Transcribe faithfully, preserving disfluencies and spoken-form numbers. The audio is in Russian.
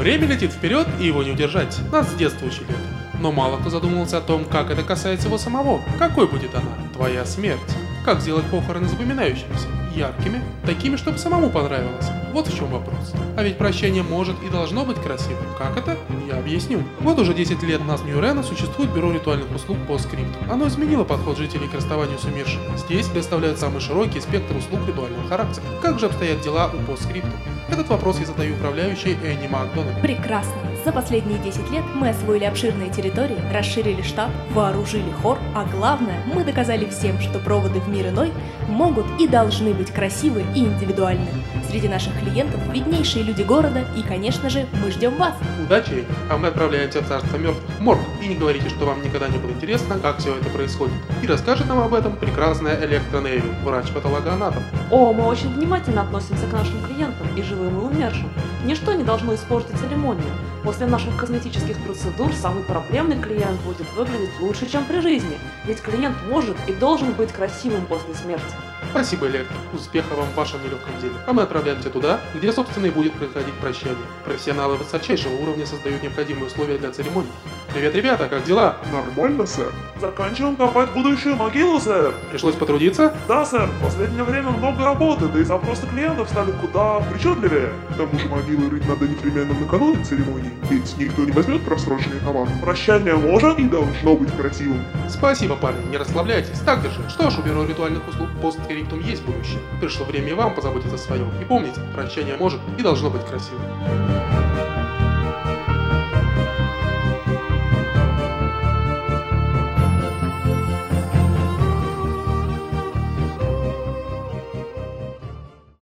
Время летит вперед, и его не удержать. Нас с детства учили это. Но мало кто задумывался о том, как это касается его самого. Какой будет она? Твоя смерть. Как сделать похороны запоминающимися, яркими, такими, чтобы самому понравилось? Вот в чем вопрос. А ведь прощание может и должно быть красивым. Как это? Я объясню. Вот уже десять лет у нас в Нью-Рено существует бюро ритуальных услуг постскриптум. Оно изменило подход жителей к расставанию с умершими. Здесь предоставляют самый широкий спектр услуг ритуального характера. Как же обстоят дела у постскриптум? Этот вопрос я задаю управляющей Энни Макдональд. Прекрасно. За последние десять лет мы освоили обширные территории, расширили штат, вооружили хор, а главное, мы доказали всем, что проводы в мир иной могут и должны быть красивы и индивидуальны. Среди наших клиентов виднейшие люди города и, конечно же, мы ждем вас. Удачи, Энни. А мы отправляемся в царство мертвых, морг. И не говорите, что вам никогда не было интересно, как все это происходит. И расскажет нам об этом прекрасная Электра Невилл, врач-патологоанатом. О, мы очень внимательно относимся к нашим клиентам, и живым, и умершим. Ничто не должно испортить церемонию. После наших косметических процедур самый проблемный клиент будет выглядеть лучше, чем при жизни. Ведь клиент может и должен быть красивым после смерти. Спасибо, Электро. Успехов вам в вашем нелегком деле. А мы отправляемся туда, где, собственно, и будет происходить прощание. Профессионалы высочайшего уровня создают необходимые условия для церемонии. Привет, ребята, как дела? Нормально, сэр. Заканчиваем копать будущую могилу, сэр. Пришлось потрудиться? Да, сэр. В последнее время много работы, да и запросы клиентов стали куда причудливее. К тому же могилы рыть надо непременно накануне церемонии, ведь никто не возьмет просроченный товар. Прощание может и должно быть красивым. Спасибо, парни, не расслабляйтесь. Так держи. Что ж, у бюро ритуальных услуг постскриптум есть будущее. Пришло время и вам позаботиться о своем. И помните, прощание может и должно быть красивым.